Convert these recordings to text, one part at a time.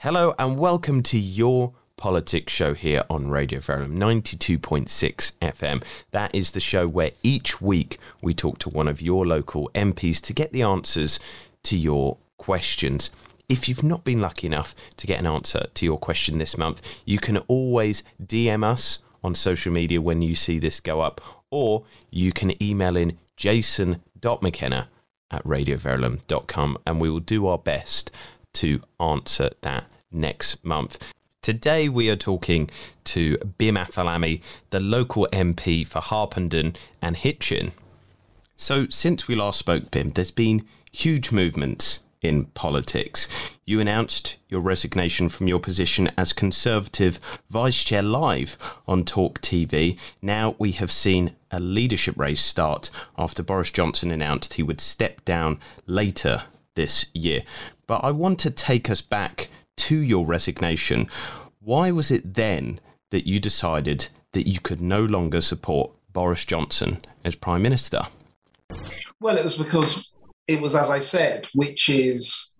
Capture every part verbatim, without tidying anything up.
Hello and welcome to your politics show here on Radio Verulam ninety-two point six F M. That is the show where each week we talk to one of your local M Ps to get the answers to your questions. If you've not been lucky enough to get an answer to your question this month, you can always D M us on social media when you see this go up, or you can email in jason dot mckenna at radio verulam dot com and we will do our best to answer that next month. Today we are talking to Bim Afalami, the local M P for Harpenden and Hitchin. So since we last spoke, Bim, there's been huge movements in politics. You announced your resignation from your position as Conservative Vice Chair live on Talk T V. Now we have seen a leadership race start after Boris Johnson announced he would step down later this year. But I want to take us back to your resignation. Why was it then that you decided that you could no longer support Boris Johnson as Prime Minister? Well, it was because it was, as I said, which is,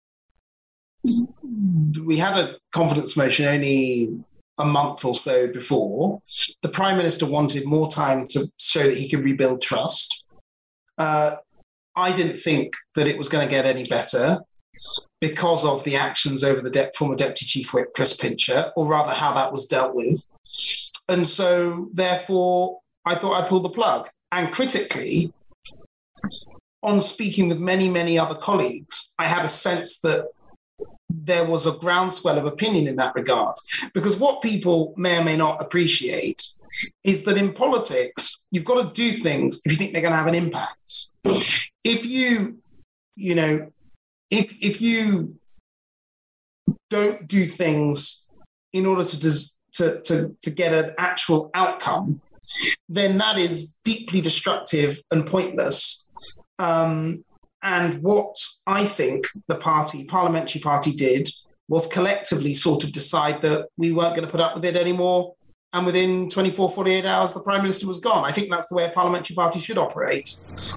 we had a confidence motion only a month or so before. The Prime Minister wanted more time to show that he could rebuild trust. Uh, I didn't think that it was going to get any better because of the actions over the de- former Deputy Chief Whip, Chris Pincher, or rather how that was dealt with. And so, therefore, I thought I'd pull the plug. And critically, on speaking with many, many other colleagues, I had a sense that there was a groundswell of opinion in that regard. Because what people may or may not appreciate is that in politics, you've got to do things if you think they're going to have an impact. If you, you know, if if you don't do things in order to dis- to, to to get an actual outcome, then that is deeply destructive and pointless. Um, and what I think the party, parliamentary party, did was collectively sort of decide that we weren't going to put up with it anymore. And within twenty-four, forty-eight hours, the Prime Minister was gone. I think that's the way a parliamentary party should operate.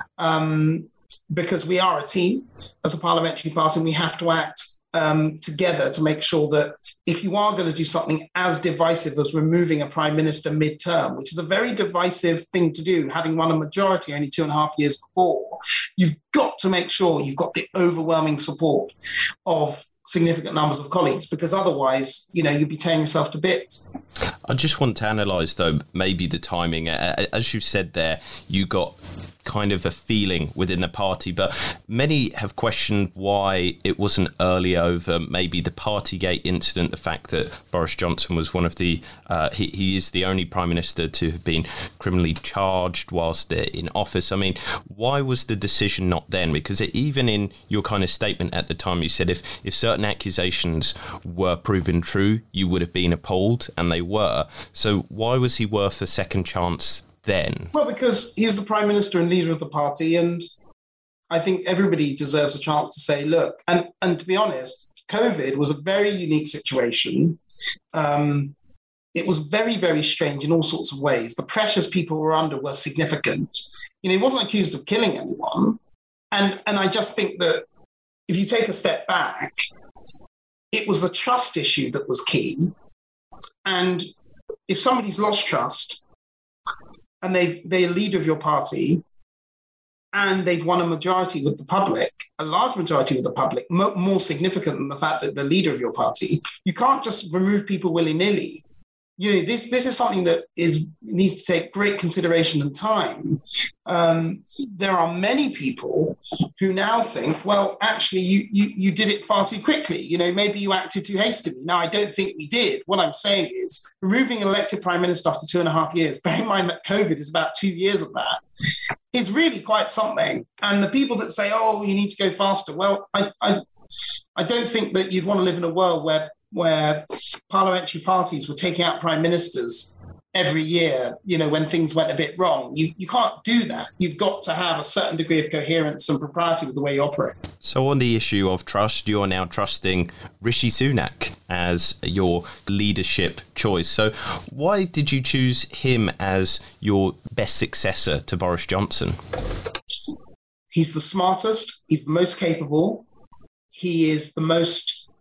Um, because we are a team as a parliamentary party, and we have to act um, together to make sure that if you are going to do something as divisive as removing a Prime Minister mid-term, which is a very divisive thing to do, having won a majority only two and a half years before, you've got to make sure you've got the overwhelming support of significant numbers of colleagues, because otherwise, you know, you'd be tearing yourself to bits. I just want to analyse, though, maybe the timing. As you said there, you got kind of a feeling within the party, but many have questioned why it wasn't earlier over maybe the Partygate incident, the fact that Boris Johnson was one of the, uh, he, he is the only Prime Minister to have been criminally charged whilst in office. I mean, why was the decision not then? Because it, even in your kind of statement at the time, you said if, if certain accusations were proven true, you would have been appalled, and they were. So why was he worth a second chance then? Well, because he was the Prime Minister and leader of the party, and I think everybody deserves a chance to say, look, and, and to be honest, COVID was a very unique situation. Um, it was very, very strange in all sorts of ways. The pressures people were under were significant. You know, he wasn't accused of killing anyone. And, and I just think that if you take a step back, it was the trust issue that was key. And if somebody's lost trust, and they've, they're leader of your party, and they've won a majority with the public, a large majority with the public, mo- more significant than the fact that they're leader of your party, you can't just remove people willy-nilly. You know, this this is something that is needs to take great consideration and time. Um, there are many people who now think, well, actually, you, you you did it far too quickly. You know, maybe you acted too hastily. Now, I don't think we did. What I'm saying is, removing an elected Prime Minister after two and a half years, bear in mind that COVID is about two years of that, is really quite something. And the people that say, oh, you need to go faster, well, I I, I don't think that you'd want to live in a world where where parliamentary parties were taking out prime ministers every year, you know, when things went a bit wrong. You you can't do that. You've got to have a certain degree of coherence and propriety with the way you operate. So on the issue of trust, you're now trusting Rishi Sunak as your leadership choice. So why did you choose him as your best successor to Boris Johnson? He's the smartest. He's the most capable. He is the most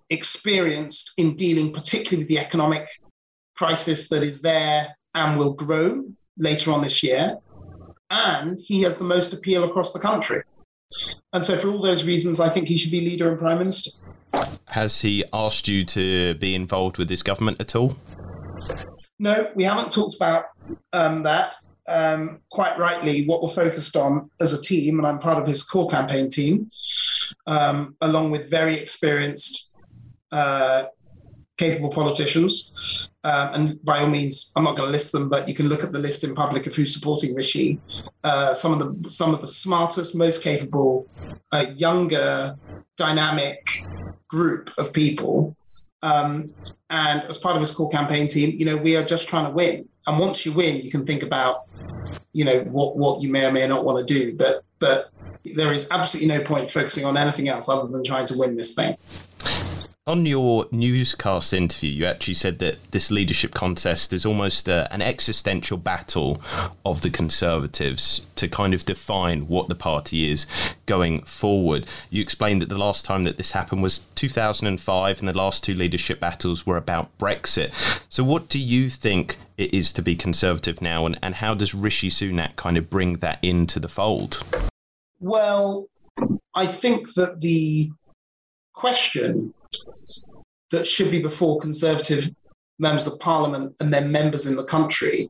experienced in dealing particularly with the economic crisis that is there and will grow later on this year. And he has the most appeal across the country. And so for all those reasons, I think he should be leader and prime minister. Has he asked you to be involved with this government at all? No, we haven't talked about um, that. Um, quite rightly, what we're focused on as a team, and I'm part of his core campaign team, um, along with very experienced, uh, capable politicians. Um, and by all means, I'm not going to list them, but you can look at the list in public of who's supporting Rishi. Uh, some of the some of the smartest, most capable, uh, younger, dynamic group of people. Um, and as part of his core campaign team, you know, we are just trying to win. And once you win, you can think about, you know, what, what you may or may not want to do. But but there is absolutely no point focusing on anything else other than trying to win this thing. On your newscast interview, you actually said that this leadership contest is almost a, an existential battle of the Conservatives to kind of define what the party is going forward. You explained that the last time that this happened was two thousand five, and the last two leadership battles were about Brexit. So what do you think it is to be Conservative now, and, and how does Rishi Sunak kind of bring that into the fold? Well, I think that the question that should be before Conservative members of Parliament and their members in the country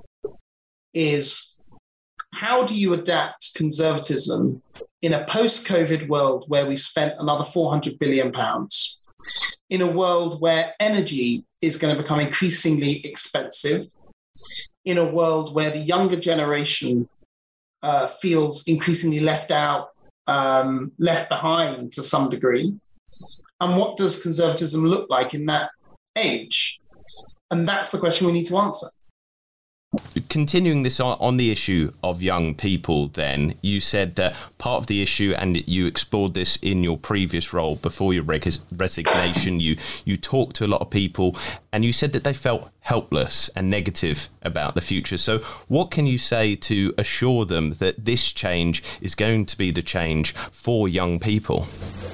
is, how do you adapt conservatism in a post-COVID world where we spent another four hundred billion pounds, in a world where energy is going to become increasingly expensive, in a world where the younger generation uh, feels increasingly left out, um, left behind to some degree? And what does conservatism look like in that age? And that's the question we need to answer. Continuing this on, on the issue of young people, then, you said that part of the issue, and you explored this in your previous role before your reg- resignation, you, you talked to a lot of people, and you said that they felt helpless and negative about the future. So what can you say to assure them that this change is going to be the change for young people?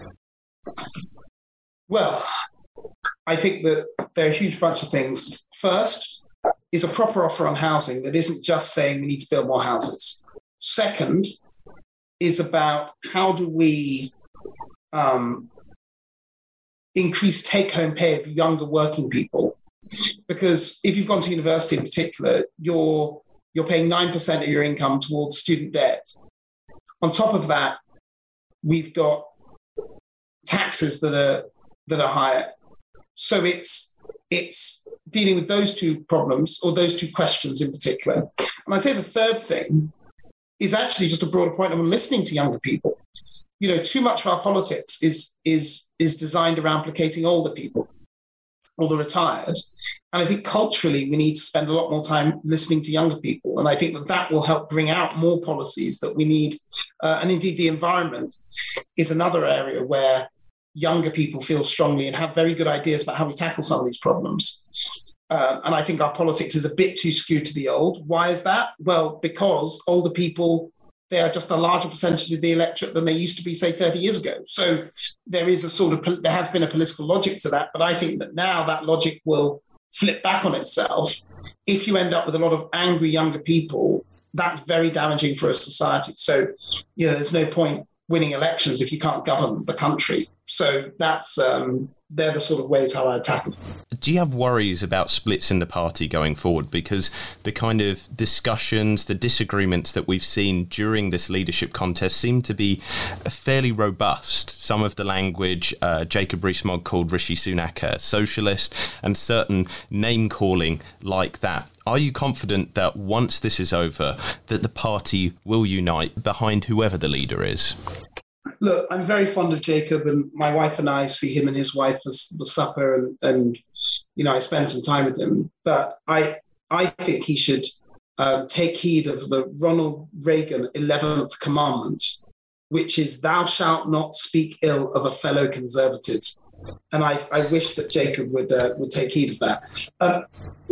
Well, I think that there are a huge bunch of things. First is a proper offer on housing that isn't just saying we need to build more houses. Second is about how do we um, increase take-home pay of younger working people? Because if you've gone to university in particular, you're, you're paying nine percent of your income towards student debt. On top of that, we've got taxes that are that are higher. So it's it's dealing with those two problems, or those two questions in particular. And I say the third thing is actually just a broader point on listening to younger people. You know, too much of our politics is is is designed around placating older people or the retired. And I think culturally we need to spend a lot more time listening to younger people. And I think that that will help bring out more policies that we need. Uh, and indeed, the environment is another area where younger people feel strongly and have very good ideas about how we tackle some of these problems. Uh, and I think our politics is a bit too skewed to the old. Why is that? Well, because older people, they are just a larger percentage of the electorate than they used to be, say, thirty years ago. So there is a sort of, there has been a political logic to that, but I think that now that logic will flip back on itself. If you end up with a lot of angry younger people, that's very damaging for a society. So, you know, there's no point winning elections if you can't govern the country. So that's um, they're the sort of ways how I tackle it. Do you have worries about splits in the party going forward? Because the kind of discussions, the disagreements that we've seen during this leadership contest seem to be fairly robust. Some of the language, uh, Jacob Rees-Mogg called Rishi Sunak a socialist, and certain name-calling like that. Are you confident that once this is over, that the party will unite behind whoever the leader is? Look, I'm very fond of Jacob, and my wife and I see him and his wife for, for supper, and, and you know, I spend some time with him. But I I think he should um, take heed of the Ronald Reagan eleventh commandment, which is, "Thou shalt not speak ill of a fellow conservative." And I, I wish that Jacob would uh, would take heed of that. Um,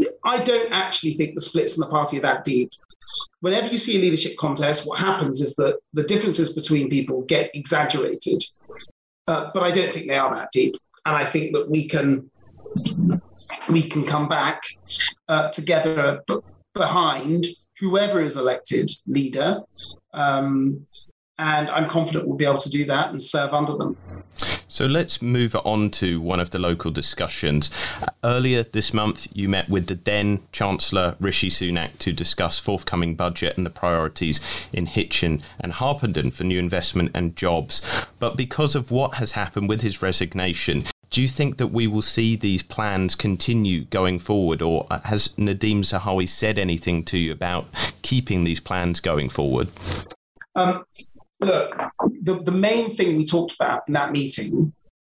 I don't actually think the splits in the party are that deep. Whenever you see a leadership contest, what happens is that the differences between people get exaggerated. Uh, but I don't think they are that deep. and I think that we can we can come back uh, together b- behind whoever is elected leader. Um, and I'm confident we'll be able to do that and serve under them. So let's move on to one of the local discussions. Uh, earlier this month, you met with the then Chancellor Rishi Sunak to discuss forthcoming budget and the priorities in Hitchin and Harpenden for new investment and jobs. But because of what has happened with his resignation, do you think that we will see these plans continue going forward, or has Nadhim Zahawi said anything to you about keeping these plans going forward? Um, look, the, the main thing we talked about in that meeting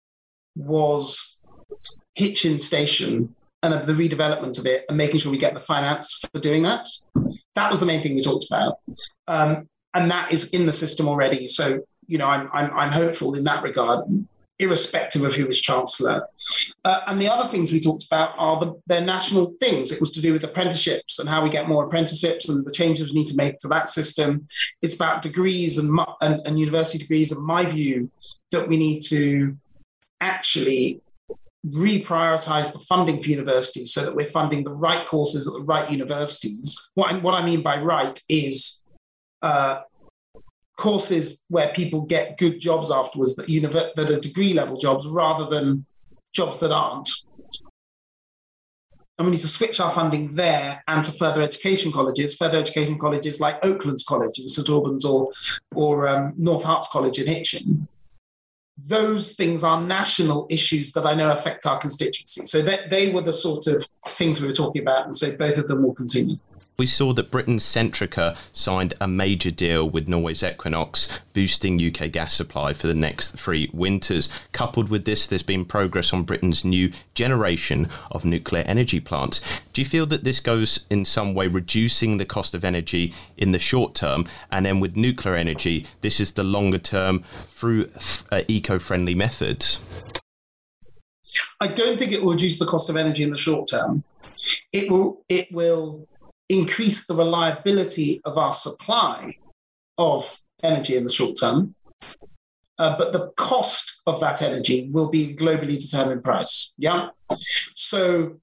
was Hitchin Station and the redevelopment of it and making sure we get the finance for doing that. That was the main thing we talked about. Um, and that is in the system already. So, you know, I'm, I'm, I'm hopeful in that regard, irrespective of who is Chancellor. Uh, and the other things we talked about are the, their national things. It was to do with apprenticeships and how we get more apprenticeships and the changes we need to make to that system. It's about degrees and, and, and university degrees, and my view that we need to actually reprioritize the funding for universities so that we're funding the right courses at the right universities. What I, what I mean by right is uh, courses where people get good jobs afterwards, that, univer- that are degree level jobs rather than jobs that aren't. And we need to switch our funding there and to further education colleges, further education colleges like Oaklands College in St Albans or, or um, North Herts College in Hitchin. Those things are national issues that I know affect our constituency. So they, they were the sort of things we were talking about, and so both of them will continue. We saw that Britain's Centrica signed a major deal with Norway's Equinox, boosting U K gas supply for the next three winters. Coupled with this, there's been progress on Britain's new generation of nuclear energy plants. Do you feel that this goes in some way reducing the cost of energy in the short term? And then with nuclear energy, this is the longer term through uh, eco-friendly methods? I don't think it will reduce the cost of energy in the short term. It will, it will increase the reliability of our supply of energy in the short term. Uh, but the cost of that energy will be globally determined price. Yeah. So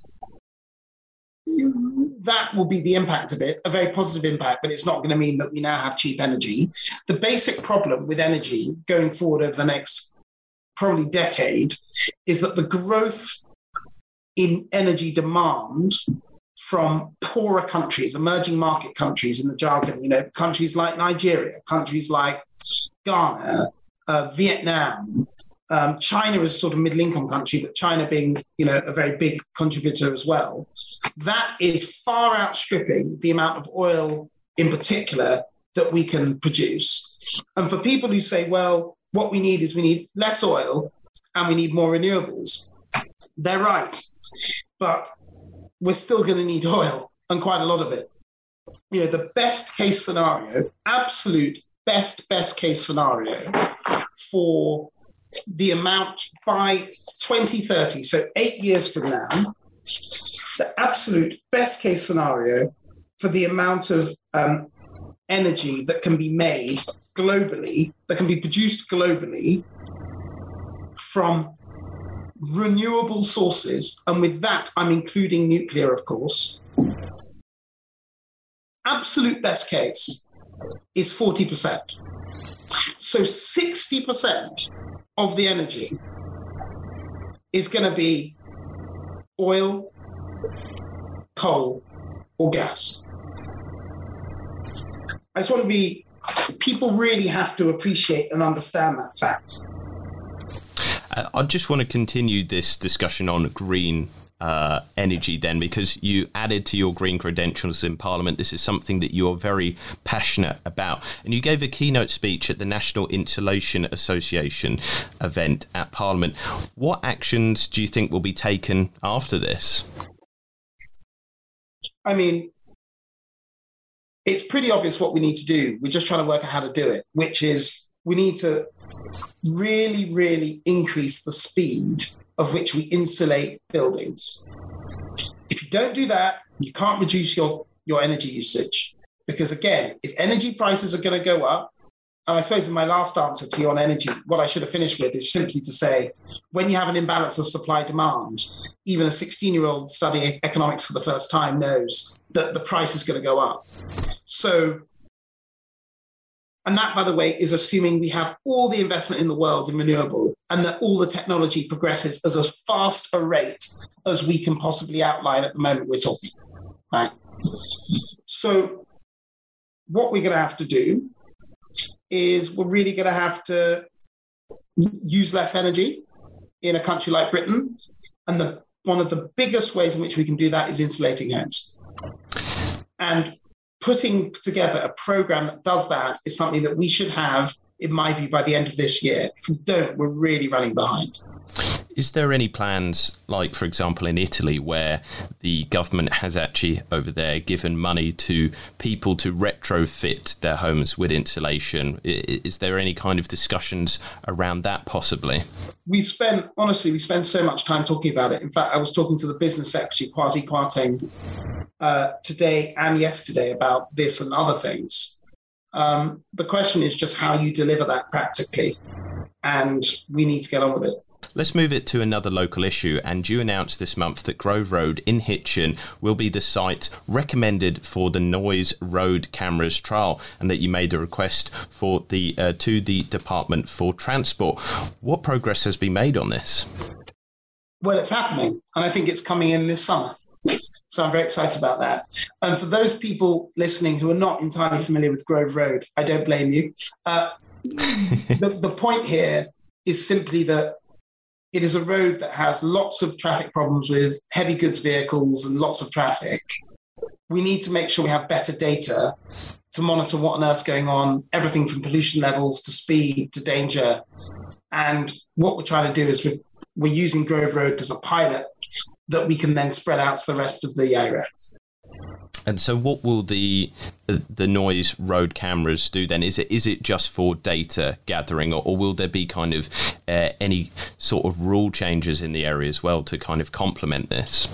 that will be the impact of it, a very positive impact, but it's not going to mean that we now have cheap energy. The basic problem with energy going forward over the next probably decade is that the growth in energy demand from poorer countries, emerging market countries in the jargon, you know, countries like Nigeria, countries like Ghana, uh, Vietnam, um, China is sort of middle-income country, but China being, you know, a very big contributor as well. That is far outstripping the amount of oil in particular that we can produce. And for people who say, well, what we need is we need less oil and we need more renewables, they're right. But we're still going to need oil, and quite a lot of it. You know, the best case scenario, absolute best, best case scenario for the amount by twenty thirty, so eight years from now, the absolute best case scenario for the amount of um, energy that can be made globally, that can be produced globally from renewable sources, and with that, I'm including nuclear, of course. Absolute best case is forty percent. So sixty percent of the energy is going to be oil, coal, or gas. I just want to be, people really have to appreciate and understand that fact. I just want to continue this discussion on green uh, energy then, because you added to your green credentials in Parliament. This is something that you're very passionate about. And you gave a keynote speech at the National Insulation Association event at Parliament. What actions do you think will be taken after this? I mean, it's pretty obvious what we need to do. We're just trying to work out how to do it, which is we need to really, really increase the speed of which we insulate buildings. If you don't do that, you can't reduce your, your energy usage. Because again, if energy prices are going to go up, and I suppose in my last answer to you on energy, what I should have finished with is simply to say, when you have an imbalance of supply-demand, even a sixteen-year-old studying economics for the first time knows that the price is going to go up. So, and that, by the way, is assuming we have all the investment in the world in renewable and that all the technology progresses at as fast a rate as we can possibly outline at the moment we're talking, right? So what we're going to have to do is we're really going to have to use less energy in a country like Britain. And the, one of the biggest ways in which we can do that is insulating homes. And putting together a program that does that is something that we should have, in my view, by the end of this year. If we don't, we're really running behind. Is there any plans, like, for example, in Italy, where the government has actually over there given money to people to retrofit their homes with insulation? Is there any kind of discussions around that possibly? We spent, honestly, we spend so much time talking about it. In fact, I was talking to the business secretary, Kwasi Kwarteng, uh, today and yesterday about this and other things. Um, the question is just how you deliver that practically. And we need to get on with it. Let's move it to another local issue. And you announced this month that Grove Road in Hitchin will be the site recommended for the Noise Road Cameras trial, and that you made a request for the uh, to the Department for Transport. What progress has been made on this? Well, it's happening, and I think it's coming in this summer. So I'm very excited about that. And for those people listening who are not entirely familiar with Grove Road, I don't blame you. Uh, the, the point here is simply that it is a road that has lots of traffic problems with heavy goods vehicles and lots of traffic. We need to make sure we have better data to monitor what on earth's going on, everything from pollution levels to speed to danger. And what we're trying to do is we're, we're using Grove Road as a pilot that we can then spread out to the rest of the area. And so what will the the Noise Road cameras do then? Is it is it just for data gathering, or, or will there be kind of uh, any sort of rule changes in the area as well to kind of complement this?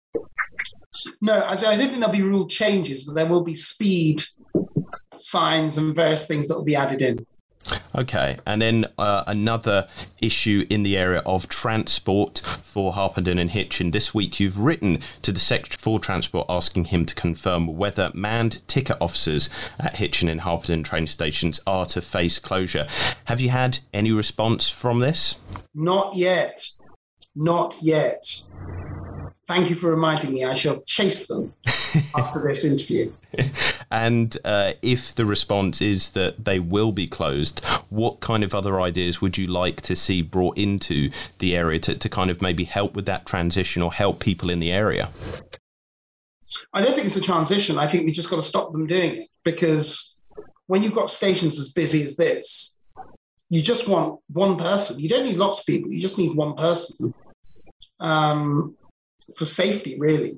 No, I don't think there'll be rule changes, but there will be speed signs and various things that will be added in. Okay, and then uh, another issue in the area of transport for Harpenden and Hitchin. This week you've written to the Secretary for Transport asking him to confirm whether manned ticket officers at Hitchin and Harpenden train stations are to face closure. Have you had any response from this? Not yet. Not yet. Thank you for reminding me. I shall chase them after this interview. And uh, if the response is that they will be closed, what kind of other ideas would you like to see brought into the area to, to kind of maybe help with that transition or help people in the area? I don't think it's a transition. I think we just got to stop them doing it, because when you've got stations as busy as this, you just want one person. You don't need lots of people. You just need one person. Um, for safety, really.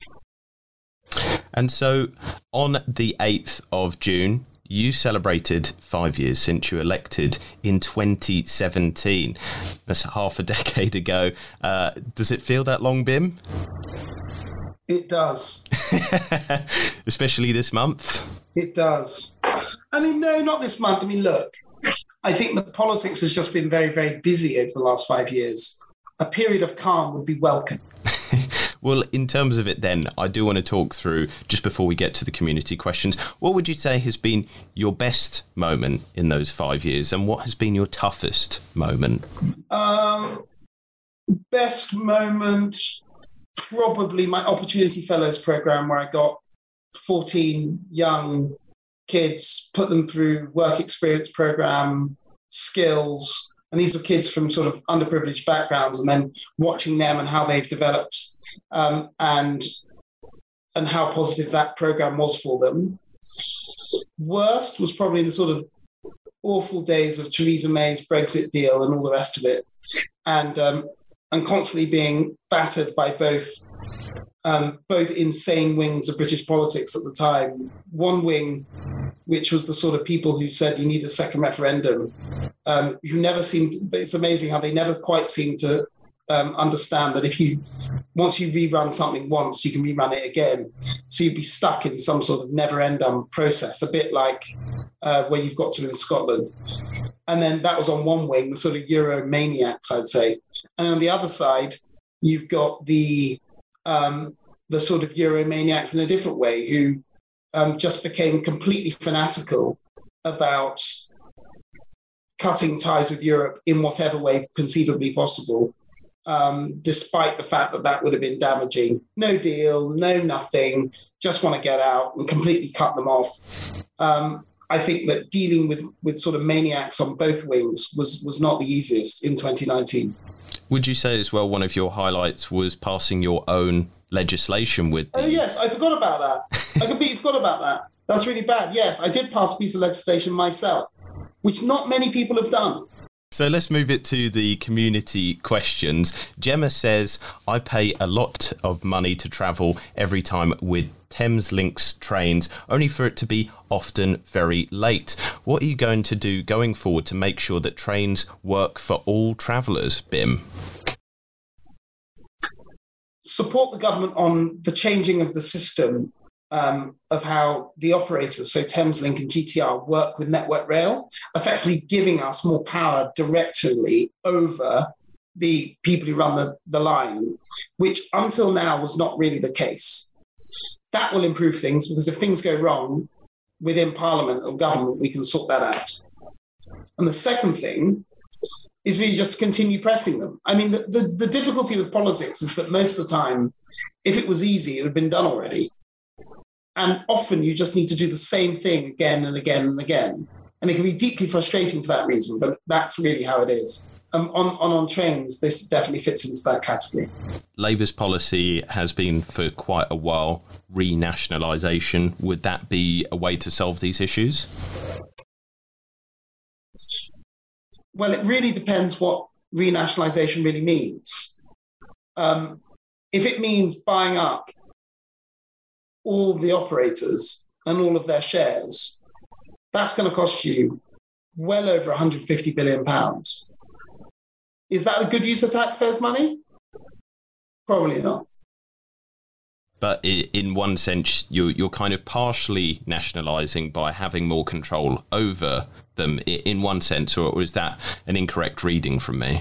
And so on the eighth of June, you celebrated five years since you were elected in twenty seventeen. That's half a decade ago. Uh, does it feel that long, Bim? It does. Especially this month? It does. I mean, no, not this month. I mean, look, I think the politics has just been very, very busy over the last five years. A period of calm would be welcome. Well, in terms of it then, I do want to talk through, just before we get to the community questions, what would you say has been your best moment in those five years and what has been your toughest moment? Um, best moment, probably my Opportunity Fellows program, where I got fourteen young kids, put them through work experience program, skills. And these were kids from sort of underprivileged backgrounds, and then watching them and how they've developed um, and and how positive that program was for them. Worst was probably the sort of awful days of Theresa May's Brexit deal and all the rest of it, and um, and constantly being battered by both um, both insane wings of British politics at the time. One wing, which was the sort of people who said you need a second referendum, um, who never seemed, but it's amazing how they never quite seem to um, understand that if you, once you rerun something once, you can rerun it again. So you'd be stuck in some sort of never-ending process, a bit like uh, where you've got to in Scotland. And then that was on one wing, the sort of Euro maniacs, I'd say. And on the other side, you've got the um, the sort of Euro maniacs in a different way who um, just became completely fanatical about cutting ties with Europe in whatever way conceivably possible, um, despite the fact that that would have been damaging. No deal, no nothing, just want to get out and completely cut them off. Um, I think that dealing with, with sort of maniacs on both wings was, was not the easiest in twenty nineteen. Would you say as well one of your highlights was passing your own legislation with the... Oh, yes, I forgot about that. I completely forgot about that. That's really bad. Yes, I did pass a piece of legislation myself, which not many people have done. So let's move it to the community questions. Gemma says, I pay a lot of money to travel every time with Thameslink trains, only for it to be often very late. What are you going to do going forward to make sure that trains work for all travellers, Bim? Support the government on the changing of the system Um, of how the operators, so Thameslink and G T R, work with Network Rail, effectively giving us more power directly over the people who run the, the line, which until now was not really the case. That will improve things, because if things go wrong within Parliament or government, we can sort that out. And the second thing is really just to continue pressing them. I mean, the, the, the difficulty with politics is that most of the time, if it was easy, it would have been done already. And often you just need to do the same thing again and again and again. And it can be deeply frustrating for that reason, but that's really how it is. Um, on, on, on trains, this definitely fits into that category. Labour's policy has been for quite a while renationalisation. Would that be a way to solve these issues? Well, it really depends what renationalisation really means. Um, if it means buying up all the operators and all of their shares, that's going to cost you well over one hundred fifty billion pounds. Is that a good use of taxpayers' money? Probably not. But in one sense, you're, you're kind of partially nationalising by having more control over them, in one sense, or is that an incorrect reading from me?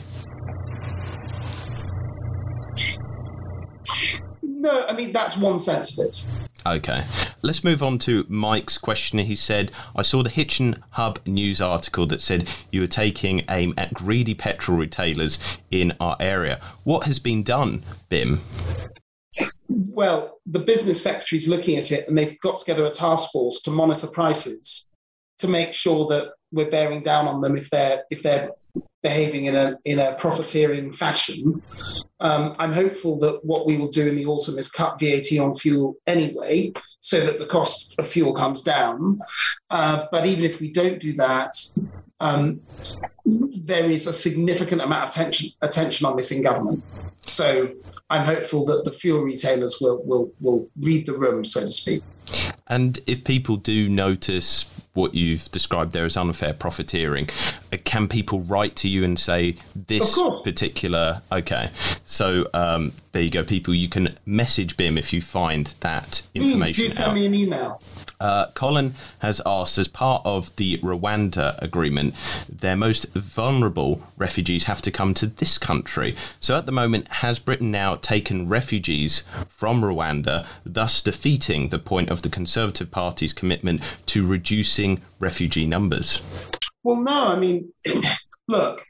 No, I mean, that's one sense of it. Okay, let's move on to Mike's question. He said, I saw the Hitchin Hub news article that said you were taking aim at greedy petrol retailers in our area. What has been done, Bim? Well, the business secretary's looking at it, and they've got together a task force to monitor prices to make sure that we're bearing down on them if they're if they're behaving in a in a profiteering fashion. Um, I'm hopeful that what we will do in the autumn is cut V A T on fuel anyway, so that the cost of fuel comes down. Uh, but even if we don't do that, um, there is a significant amount of tension, attention on this in government. So I'm hopeful that the fuel retailers will will will read the room, so to speak. And if people do notice what you've described there as unfair profiteering, can people write to you and say this particular... Okay, so um, there you go, people. You can message Bim if you find that information. Please do send out. me an email. Uh, Colin has asked, as part of the Rwanda agreement, their most vulnerable refugees have to come to this country. So at the moment, has Britain now taken refugees from Rwanda, thus defeating the point of the Conservative Party's commitment to reducing refugee numbers? Well, no, I mean, look,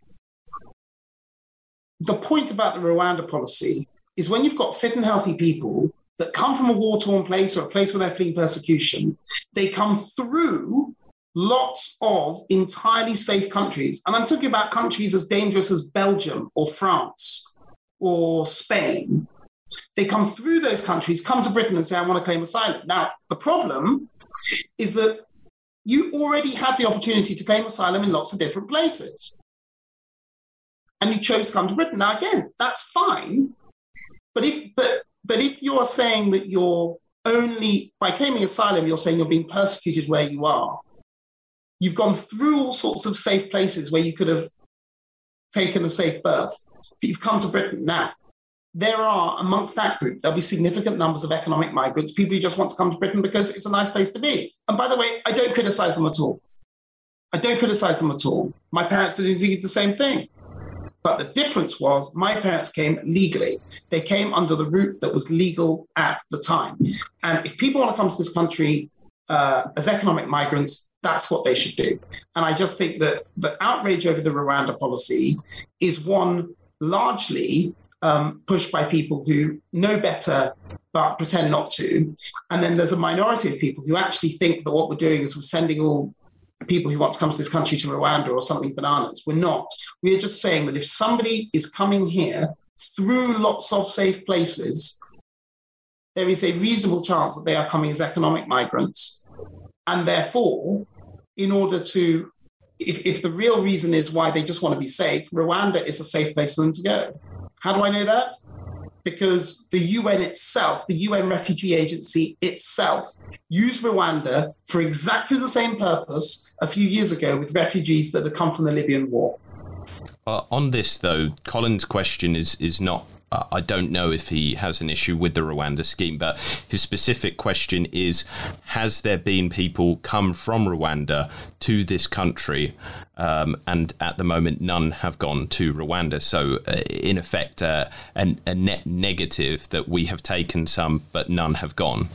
the point about the Rwanda policy is when you've got fit and healthy people that come from a war-torn place or a place where they're fleeing persecution, they come through lots of entirely safe countries. And I'm talking about countries as dangerous as Belgium or France or Spain. They come through those countries, come to Britain and say, I want to claim asylum. Now, the problem is that you already had the opportunity to claim asylum in lots of different places. And you chose to come to Britain. Now, again, that's fine. But if... But, But if you're saying that you're only, by claiming asylum, you're saying you're being persecuted where you are, you've gone through all sorts of safe places where you could have taken a safe birth, but you've come to Britain. Now, there are, amongst that group, there'll be significant numbers of economic migrants, people who just want to come to Britain because it's a nice place to be. And by the way, I don't criticize them at all. I don't criticize them at all. My parents did exactly the same thing. But the difference was my parents came legally. They came under the route that was legal at the time. And if people want to come to this country uh, as economic migrants, that's what they should do. And I just think that the outrage over the Rwanda policy is one largely um, pushed by people who know better but pretend not to. And then there's a minority of people who actually think that what we're doing is we're sending all people who want to come to this country to Rwanda or something bananas. We're not. We're just saying that if somebody is coming here through lots of safe places, there is a reasonable chance that they are coming as economic migrants. And therefore, in order to, if, if the real reason is why they just want to be safe, Rwanda is a safe place for them to go. How do I know that? Because the U N itself, the U N Refugee Agency itself, used Rwanda for exactly the same purpose a few years ago with refugees that had come from the Libyan war. Uh, on this, though, Colin's question is is not, uh, I don't know if he has an issue with the Rwanda scheme, but his specific question is, has there been people come from Rwanda to this country? Um, and at the moment, none have gone to Rwanda. So, uh, in effect, uh, an, a net negative that we have taken some, but none have gone.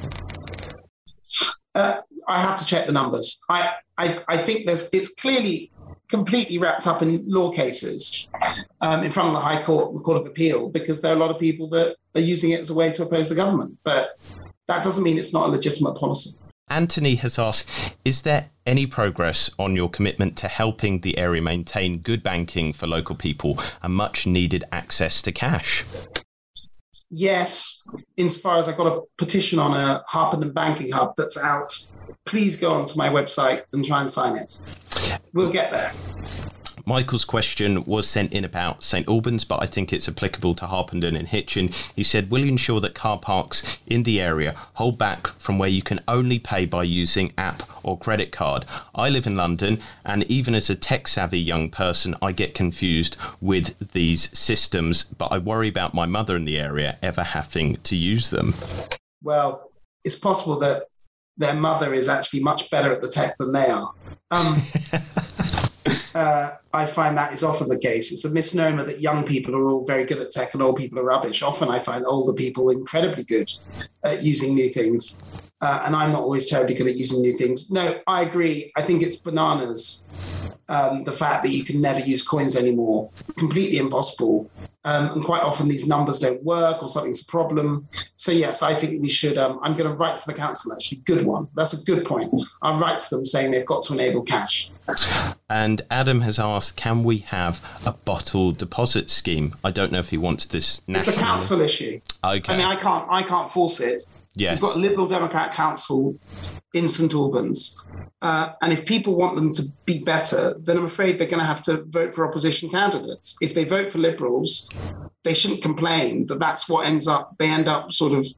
Uh, I have to check the numbers. I, I, I think there's it's clearly completely wrapped up in law cases um, in front of the High Court, the Court of Appeal, because there are a lot of people that are using it as a way to oppose the government. But that doesn't mean it's not a legitimate policy. Anthony has asked, is there any progress on your commitment to helping the area maintain good banking for local people and much needed access to cash? Yes, insofar as I've got a petition on a Harpenden banking hub that's out. Please go onto my website and try and sign it. We'll get there. Michael's question was sent in about St Albans, but I think it's applicable to Harpenden and Hitchin. He said, will you ensure that car parks in the area hold back from where you can only pay by using app or credit card? I live in London, and even as a tech-savvy young person, I get confused with these systems, but I worry about my mother in the area ever having to use them. Well, it's possible that their mother is actually much better at the tech than they are. Um, uh, I find that is often the case. It's a misnomer that young people are all very good at tech and old people are rubbish. Often I find older people incredibly good at using new things. Uh, and I'm not always terribly good at using new things. No, I agree. I think it's bananas. Um, the fact that you can never use coins anymore, completely impossible. Um, and quite often these numbers don't work or something's a problem. So yes, I think we should, um, I'm going to write to the council, actually, good one. That's a good point. I'll write to them saying they've got to enable cash. And Adam has asked, can we have a bottle deposit scheme? I don't know if he wants this nationally. It's a council issue. Okay. I mean, I can't, I can't force it. Yeah. We've got a Liberal Democrat council in St Albans. Uh, and if people want them to be better, then I'm afraid they're going to have to vote for opposition candidates. If they vote for Liberals, they shouldn't complain that that's what ends up, they end up sort of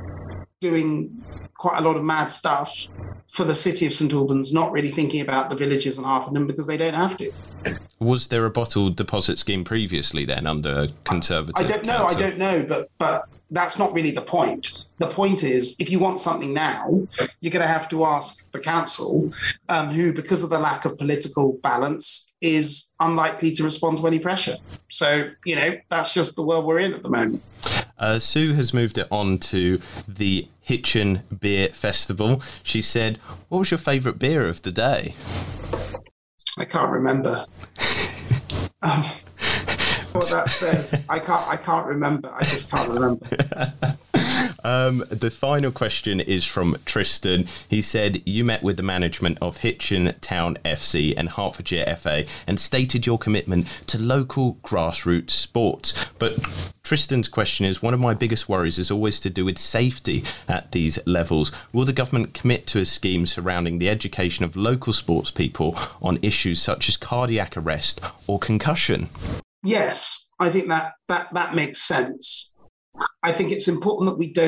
doing quite a lot of mad stuff for the city of St Albans, not really thinking about the villages and Harpenden because they don't have to. Was there a bottle deposit scheme previously then under Conservative I don't know, council? I don't know, but but that's not really the point. The point is, if you want something now, you're going to have to ask the council, um, who, because of the lack of political balance, is unlikely to respond to any pressure. So, you know, that's just the world we're in at the moment. Uh, Sue has moved it on to the Hitchin Beer Festival. She said, what was your favourite beer of the day? I can't remember. um, what that says. I can't I can't remember. I just can't remember. Um, the final question is from Tristan. He said, you met with the management of Hitchin Town F C and Hertfordshire F A and stated your commitment to local grassroots sports. But Tristan's question is, one of my biggest worries is always to do with safety at these levels. Will the government commit to a scheme surrounding the education of local sports people on issues such as cardiac arrest or concussion? Yes, I think that that that makes sense. I think it's important that we don't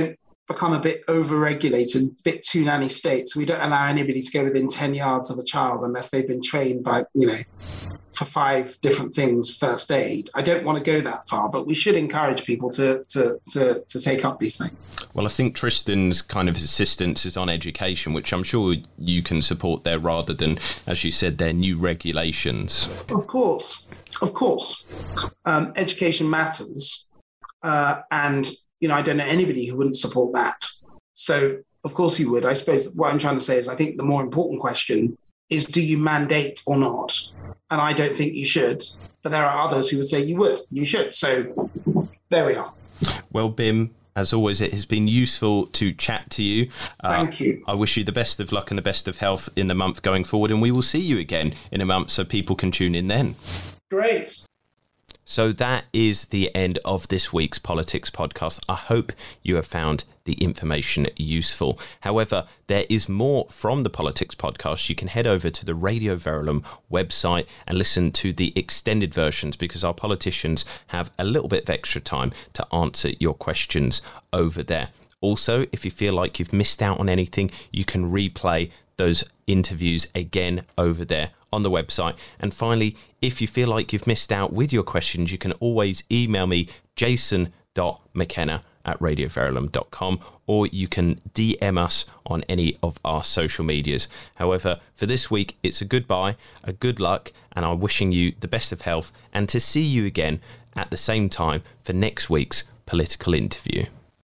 become a bit over-regulated, a bit too nanny state. So we don't allow anybody to go within ten yards of a child unless they've been trained by, you know, for five different things, first aid. I don't want to go that far, but we should encourage people to to to, to take up these things. Well, I think Tristan's kind of insistence is on education, which I'm sure you can support there rather than, as you said, their new regulations. Of course, of course. Um, education matters. Uh, and, you know, I don't know anybody who wouldn't support that. So, of course you would. I suppose what I'm trying to say is I think the more important question is, do you mandate or not? And I don't think you should. But there are others who would say you would. You should. So there we are. Well, Bim, as always, it has been useful to chat to you. Thank uh, you. I wish you the best of luck and the best of health in the month going forward. And we will see you again in a month so people can tune in then. Great. So that is the end of this week's Politics Podcast. I hope you have found the information useful. However, there is more from the Politics Podcast. You can head over to the Radio Verulam website and listen to the extended versions because our politicians have a little bit of extra time to answer your questions over there. Also, if you feel like you've missed out on anything, you can replay those interviews again over there on the website. And finally, if you feel like you've missed out with your questions, you can always email me jason dot mckenna at radio verulam dot com, or you can D M us on any of our social medias. However, for this week, it's a goodbye, a good luck, and I'm wishing you the best of health and to see you again at the same time for next week's political interview.